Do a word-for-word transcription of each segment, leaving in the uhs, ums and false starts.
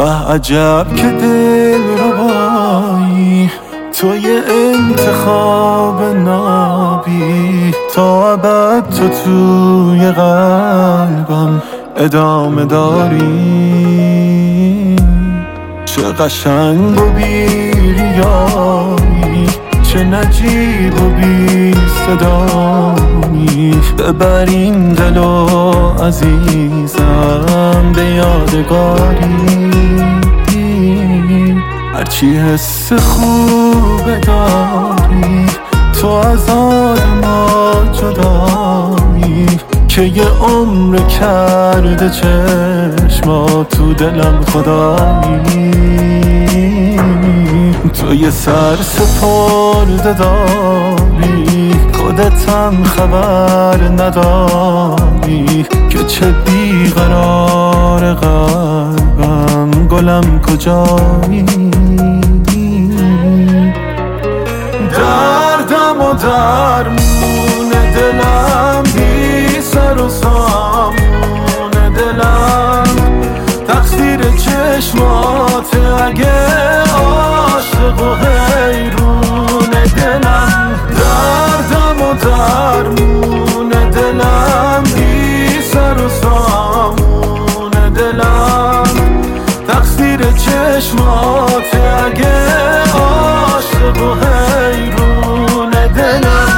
واه عجب که دل ربایی توی انتخاب نابی، تا ابد تو توی قلبم ادامه داری. چه قشنگ و بیریایی، چه نجیب و بی صدایی، ببرین دلو عزیزم به یادگاری. هرچی حس خوب داری تو از آدما جدایی، که یه عمر کرده چشما تو دلم خدایی. تو یه سر سپرده داری خودتم خبر نداری، که چه بیقرار قلبم گلم کجایی. دردم و درمون دلم بی سر و سامون دلم، تقصیر چشمات اگه عاشق و حیرون دلم. دردم و درمون دلم بی سر و سامون دلم، تقصیر چشمات اگه عاشق و حیرون دلم.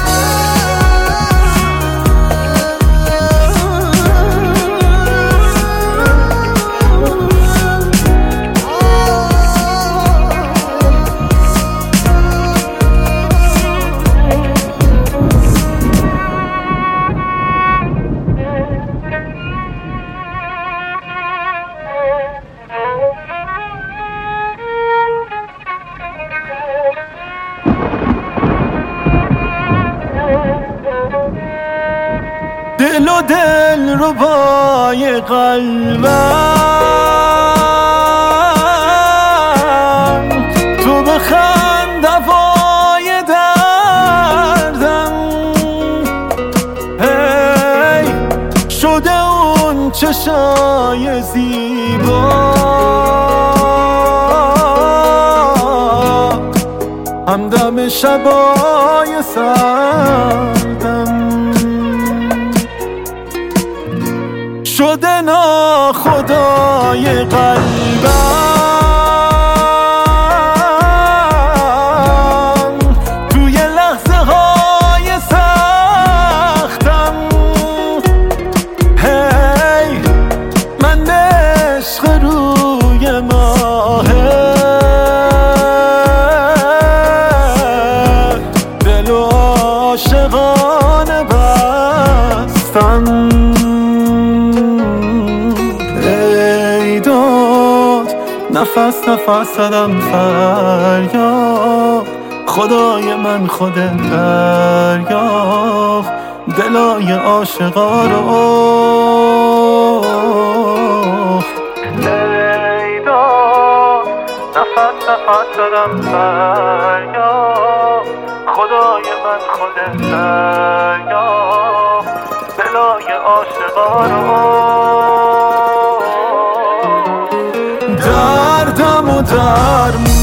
دل و دل ربای قلبم، تو بخند دوای دردم. هی شده اون چشای زیبا، همدم شبای سردم. شده ناخدای قلبم، توی لحظه های سختم. هی من عشق روی ماهه، دل و عاشقانه بستم. نفس نفس زدم فریاد، خدای من خودت دریافت دلای عاشقا رو. ای داد نفس نفس زدم فریاد، خدای من خودت دریافت دلای عاشقا رو. دردم و درم